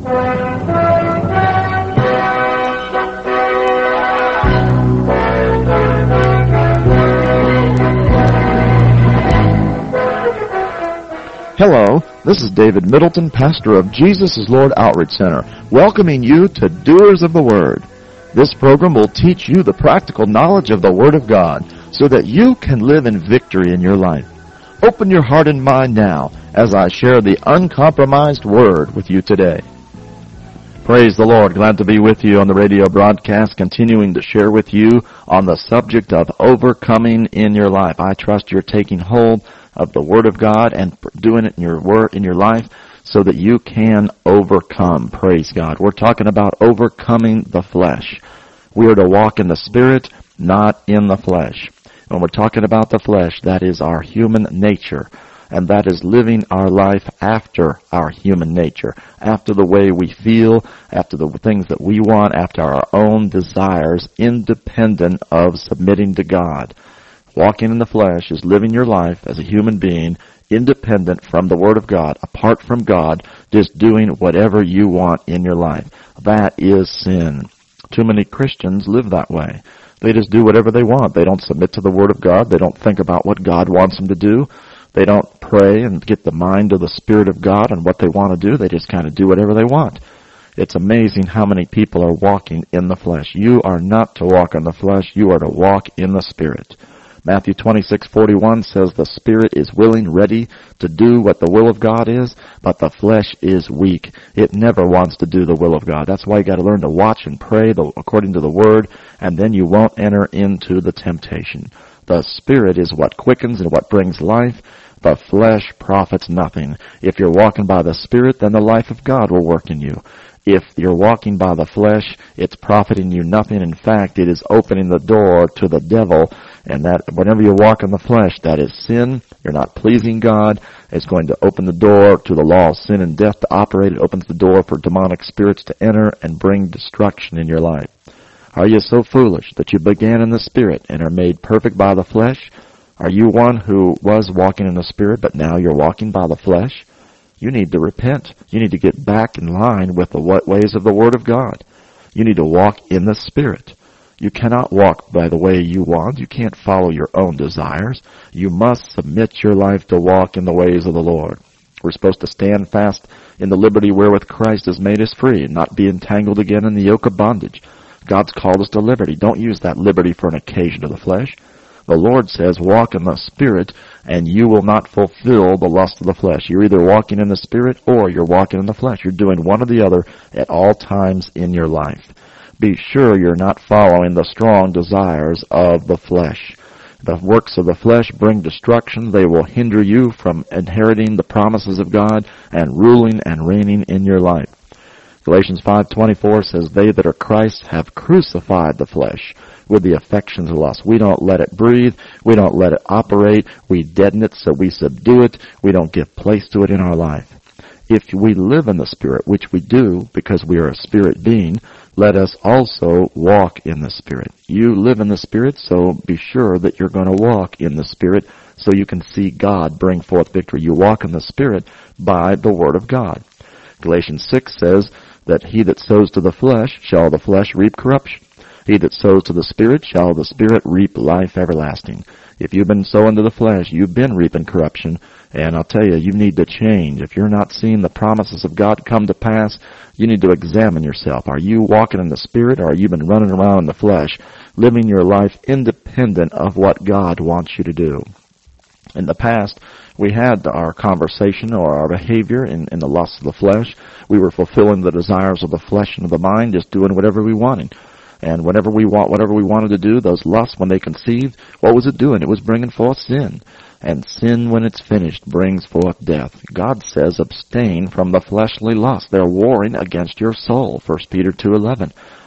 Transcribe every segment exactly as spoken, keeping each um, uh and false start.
Hello, this is David Middleton, pastor of Jesus is Lord Outreach Center, welcoming you to Doers of the Word. This program will teach you the practical knowledge of the Word of God so that you can live in victory in your life. Open your heart and mind now as I share the uncompromised Word with you today. Praise the Lord. Glad to be with you on the radio broadcast, continuing to share with you on the subject of overcoming in your life. I trust you're taking hold of the Word of God and doing it in your word, in your life so that you can overcome. Praise God. We're talking about overcoming the flesh. We are to walk in the Spirit, not in the flesh. When we're talking about the flesh, that is our human nature. And that is living our life after our human nature, after the way we feel, after the things that we want, after our own desires, independent of submitting to God. Walking in the flesh is living your life as a human being, independent from the Word of God, apart from God, just doing whatever you want in your life. That is sin. Too many Christians live that way. They just do whatever they want. They don't submit to the Word of God. They don't think about what God wants them to do. They don't pray and get the mind of the Spirit of God on what they want to do. They just kind of do whatever they want. It's amazing how many people are walking in the flesh. You are not to walk in the flesh. You are to walk in the Spirit. Matthew twenty-six forty-one says the spirit is willing, ready to do what the will of God is, but the flesh is weak. It never wants to do the will of God. That's why you got to learn to watch and pray the, according to the Word, and then you won't enter into the temptation. The Spirit is what quickens and what brings life. The flesh profits nothing. If you're walking by the Spirit, then the life of God will work in you. If you're walking by the flesh, it's profiting you nothing. In fact, it is opening the door to the devil. And that whenever you walk in the flesh, that is sin. You're not pleasing God. It's going to open the door to the law of sin and death to operate. It opens the door for demonic spirits to enter and bring destruction in your life. Are you so foolish that you began in the Spirit and are made perfect by the flesh? Are you one who was walking in the Spirit, but now you're walking by the flesh? You need to repent. You need to get back in line with the ways of the Word of God. You need to walk in the Spirit. You cannot walk by the way you want. You can't follow your own desires. You must submit your life to walk in the ways of the Lord. We're supposed to stand fast in the liberty wherewith Christ has made us free and not be entangled again in the yoke of bondage. God's called us to liberty. Don't use that liberty for an occasion of the flesh. The Lord says, walk in the Spirit, and you will not fulfill the lust of the flesh. You're either walking in the Spirit or you're walking in the flesh. You're doing one or the other at all times in your life. Be sure you're not following the strong desires of the flesh. The works of the flesh bring destruction. They will hinder you from inheriting the promises of God and ruling and reigning in your life. Galatians five twenty-four says, they that are Christ's have crucified the flesh with the affections of lust. We don't let it breathe. We don't let it operate. We deaden it, so we subdue it. We don't give place to it in our life. If we live in the Spirit, which we do because we are a spirit being, let us also walk in the Spirit. You live in the Spirit, so be sure that you're going to walk in the Spirit so you can see God bring forth victory. You walk in the Spirit by the Word of God. Galatians six says that he that sows to the flesh shall the flesh reap corruption. He that sows to the Spirit shall the Spirit reap life everlasting. If you've been sowing to the flesh, you've been reaping corruption. And I'll tell you, you need to change. If you're not seeing the promises of God come to pass, you need to examine yourself. Are you walking in the Spirit, or have you been running around in the flesh, living your life independent of what God wants you to do? In the past, we had our conversation or our behavior in, in the lust of the flesh. We were fulfilling the desires of the flesh and of the mind, just doing whatever we wanted. And whenever we want, whatever we wanted to do, those lusts, when they conceived, what was it doing? It was bringing forth sin. And sin, when it's finished, brings forth death. God says, abstain from the fleshly lust. They're warring against your soul. First Peter two eleven.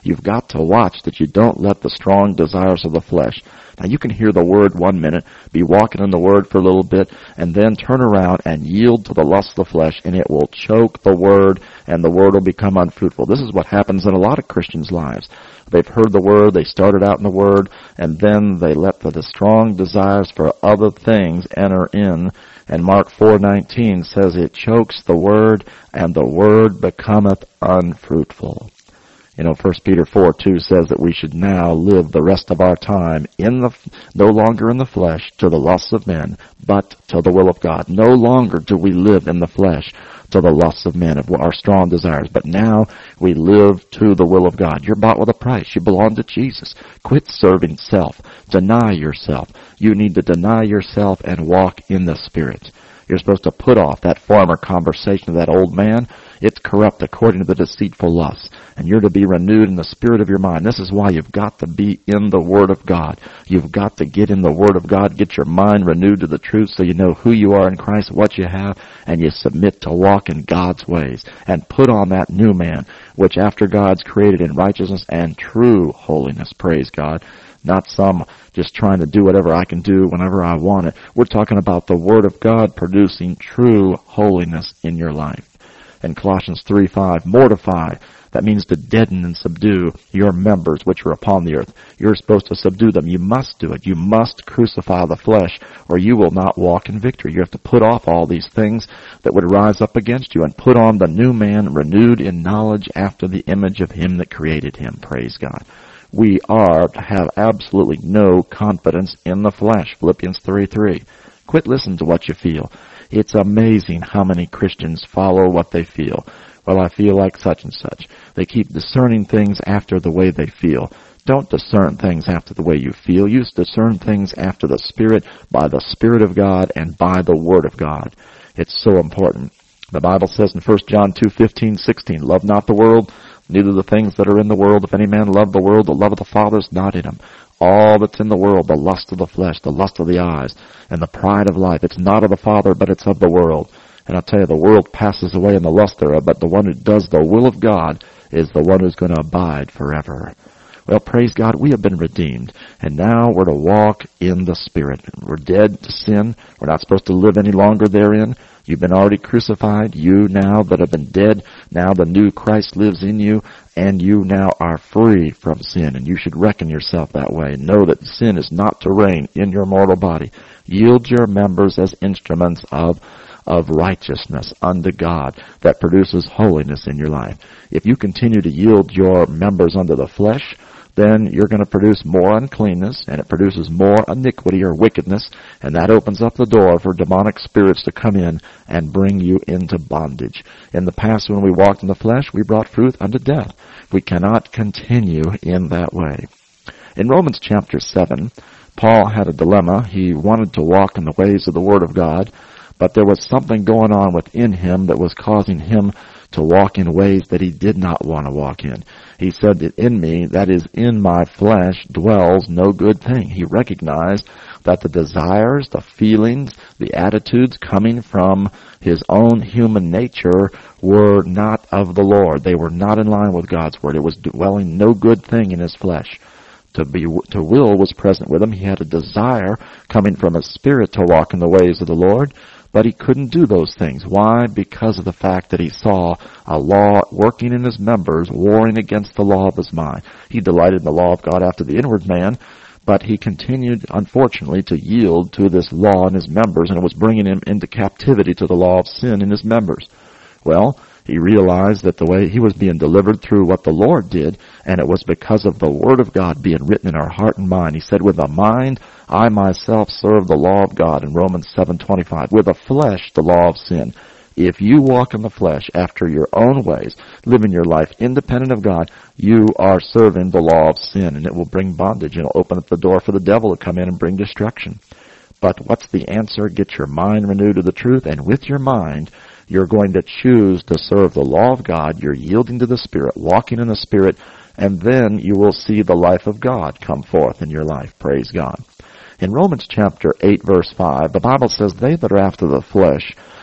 You've got to watch that you don't let the strong desires of the flesh. Now you can hear the word one minute, be walking in the word for a little bit, and then turn around and yield to the lust of the flesh, and it will choke the word, and the word will become unfruitful. This is what happens in a lot of Christians' lives. They've heard the word, they started out in the word, and then they let the, the strong desires for other things enter in. And Mark four nineteen says it chokes the word, and the word becometh unfruitful. You know, First Peter four two says that we should now live the rest of our time in the, no longer in the flesh to the lusts of men, but to the will of God. No longer do we live in the flesh to the lusts of men, of our strong desires, but now we live to the will of God. You're bought with a price. You belong to Jesus. Quit serving self. Deny yourself. You need to deny yourself and walk in the Spirit. You're supposed to put off that former conversation of that old man. It's corrupt according to the deceitful lusts. And you're to be renewed in the spirit of your mind. This is why you've got to be in the Word of God. You've got to get in the Word of God, get your mind renewed to the truth so you know who you are in Christ, what you have, and you submit to walk in God's ways. And put on that new man, which after God's created in righteousness and true holiness. Praise God. Not some just trying to do whatever I can do whenever I want it. We're talking about the Word of God producing true holiness in your life. In Colossians three five, mortify. That means to deaden and subdue your members which are upon the earth. You're supposed to subdue them. You must do it. You must crucify the flesh, or you will not walk in victory. You have to put off all these things that would rise up against you and put on the new man renewed in knowledge after the image of him that created him. Praise God. We are to have absolutely no confidence in the flesh. Philippians three three. Quit listening to what you feel. It's amazing how many Christians follow what they feel. Well, I feel like such and such. They keep discerning things after the way they feel. Don't discern things after the way you feel. You discern things after the Spirit, by the Spirit of God, and by the Word of God. It's so important. The Bible says in First John two fifteen sixteen, love not the world, neither the things that are in the world. If any man love the world, the love of the Father is not in him. All that's in the world, the lust of the flesh, the lust of the eyes, and the pride of life, it's not of the Father, but it's of the world. And I'll tell you, the world passes away in the lust thereof, but the one who does the will of God is the one who's going to abide forever. Well, praise God, we have been redeemed, and now we're to walk in the Spirit. We're dead to sin. We're not supposed to live any longer therein. You've been already crucified. You now that have been dead, now the new Christ lives in you, and you now are free from sin. And you should reckon yourself that way. Know that sin is not to reign in your mortal body. Yield your members as instruments of of righteousness unto God that produces holiness in your life. If you continue to yield your members unto the flesh, then you're going to produce more uncleanness, and it produces more iniquity or wickedness, and that opens up the door for demonic spirits to come in and bring you into bondage. In the past, when we walked in the flesh, we brought fruit unto death. We cannot continue in that way. In Romans chapter seven, Paul had a dilemma. He wanted to walk in the ways of the Word of God, but there was something going on within him that was causing him to walk in ways that he did not want to walk in. He said that in me, that is in my flesh, dwells no good thing. He recognized that the desires, the feelings, the attitudes coming from his own human nature were not of the Lord. They were not in line with God's Word. It was dwelling no good thing in his flesh. To be, to will was present with him. He had a desire coming from his spirit to walk in the ways of the Lord, but he couldn't do those things. Why? Because of the fact that he saw a law working in his members, warring against the law of his mind. He delighted in the law of God after the inward man, but he continued, unfortunately, to yield to this law in his members, and it was bringing him into captivity to the law of sin in his members. Well, he realized that the way he was being delivered through what the Lord did, and it was because of the Word of God being written in our heart and mind. He said, with the mind, I myself serve the law of God in Romans seven twenty-five. With the flesh, the law of sin. If you walk in the flesh after your own ways, living your life independent of God, you are serving the law of sin, and it will bring bondage. It'll open up the door for the devil to come in and bring destruction. But what's the answer? Get your mind renewed to the truth, and with your mind, you're going to choose to serve the law of God. You're yielding to the Spirit, walking in the Spirit, and then you will see the life of God come forth in your life. Praise God. In Romans chapter eight, verse five, the Bible says, they that are after the flesh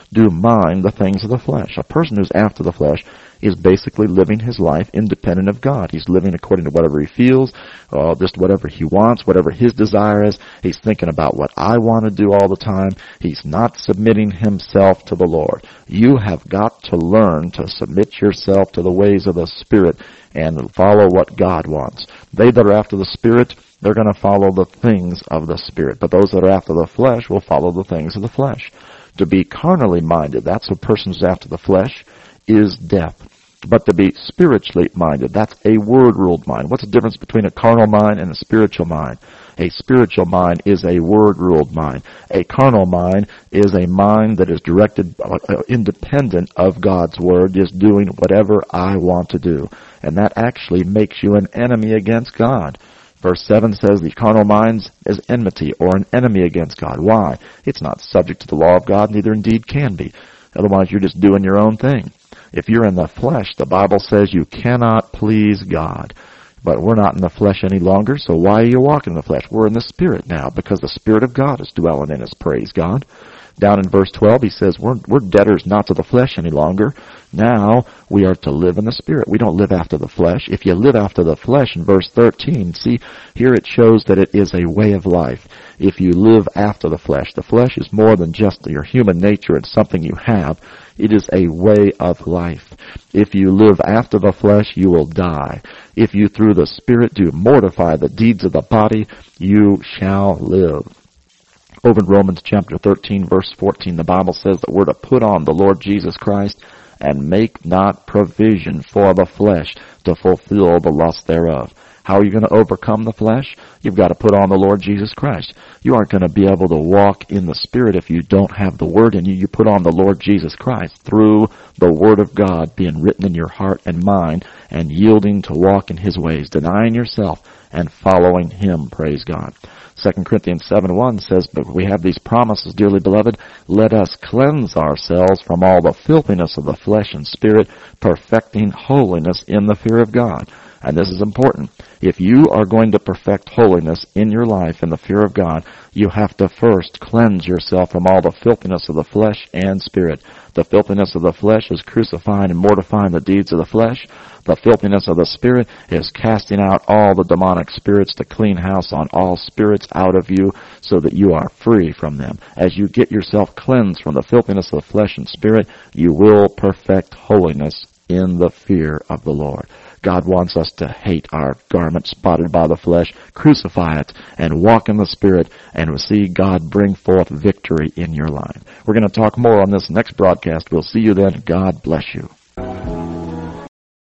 do mind the things of the flesh. A person who's after the flesh is basically living his life independent of God. He's living according to whatever he feels, uh, just whatever he wants, whatever his desire is. He's thinking about what I want to do all the time. He's not submitting himself to the Lord. You have got to learn to submit yourself to the ways of the Spirit and follow what God wants. They that are after the Spirit, they're going to follow the things of the Spirit. But those that are after the flesh will follow the things of the flesh. To be carnally minded, that's a person who's after the flesh, is death. But to be spiritually minded, that's a word-ruled mind. What's the difference between a carnal mind and a spiritual mind? A spiritual mind is a word-ruled mind. A carnal mind is a mind that is directed, uh, independent of God's word, just doing whatever I want to do. And that actually makes you an enemy against God. Verse seven says the carnal mind is enmity, or an enemy against God. Why? It's not subject to the law of God, neither indeed can be. Otherwise, you're just doing your own thing. If you're in the flesh, the Bible says you cannot please God. But we're not in the flesh any longer, so why are you walking in the flesh? We're in the Spirit now, because the Spirit of God is dwelling in us, praise God. Down in verse twelve, he says, we're, we're debtors not to the flesh any longer. Now we are to live in the Spirit. We don't live after the flesh. If you live after the flesh, in verse thirteen, see, here it shows that it is a way of life. If you live after the flesh, the flesh is more than just your human nature. It's something you have. It is a way of life. If you live after the flesh, you will die. If you through the Spirit do mortify the deeds of the body, you shall live. Over in Romans chapter thirteen, verse fourteen, the Bible says that we're to put on the Lord Jesus Christ and make not provision for the flesh to fulfill the lust thereof. How are you going to overcome the flesh? You've got to put on the Lord Jesus Christ. You aren't going to be able to walk in the Spirit if you don't have the Word in you. You put on the Lord Jesus Christ through the Word of God being written in your heart and mind and yielding to walk in His ways, denying yourself and following Him, praise God. Second Corinthians seven one says, but we have these promises, dearly beloved, let us cleanse ourselves from all the filthiness of the flesh and spirit, perfecting holiness in the fear of God. And this is important. If you are going to perfect holiness in your life in the fear of God, you have to first cleanse yourself from all the filthiness of the flesh and spirit. The filthiness of the flesh is crucifying and mortifying the deeds of the flesh. The filthiness of the Spirit is casting out all the demonic spirits, to clean house on all spirits out of you so that you are free from them. As you get yourself cleansed from the filthiness of the flesh and spirit, you will perfect holiness in the fear of the Lord. God wants us to hate our garment spotted by the flesh, crucify it, and walk in the Spirit, and see God bring forth victory in your life. We're going to talk more on this next broadcast. We'll see you then. God bless you.